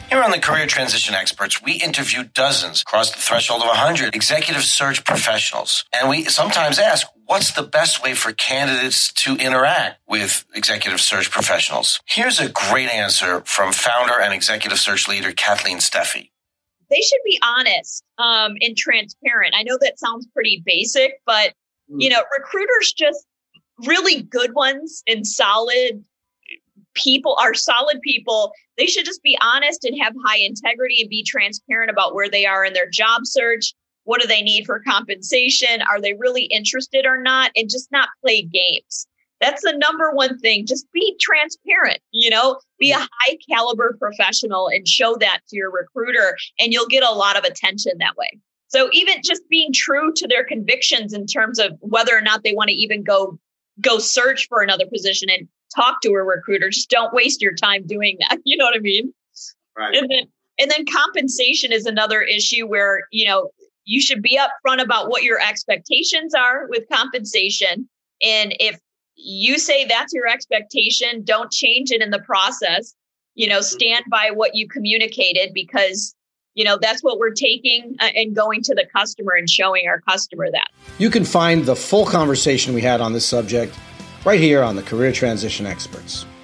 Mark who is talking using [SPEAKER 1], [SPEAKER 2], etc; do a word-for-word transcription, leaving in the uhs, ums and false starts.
[SPEAKER 1] Here on the Career Transition Experts, we interview dozens, across the threshold of one hundred executive search professionals. And we sometimes ask, what's the best way for candidates to interact with executive search professionals? Here's a great answer from founder and executive search leader Kathleen Steffi.
[SPEAKER 2] They should be honest um, and transparent. I know that sounds pretty basic, but you know, recruiters, just really good ones and solid people are solid people. They should just be honest and have high integrity and be transparent about where they are in their job search. What do they need for compensation? Are they really interested or not? And just not play games. That's the number one thing. Just be transparent, you know, be a high caliber professional and show that to your recruiter, and you'll get a lot of attention that way. So even just being true to their convictions in terms of whether or not they want to even go go search for another position and talk to a recruiter. Just don't waste your time doing that. You know what I mean?
[SPEAKER 1] Right.
[SPEAKER 2] And then, and then compensation is another issue where, you know, you should be upfront about what your expectations are with compensation. And if you say that's your expectation, don't change it in the process. You know, stand by what you communicated, because, you know, that's what we're taking and going to the customer and showing our customer that.
[SPEAKER 3] You can find the full conversation we had on this subject right here on the Career Transition Experts.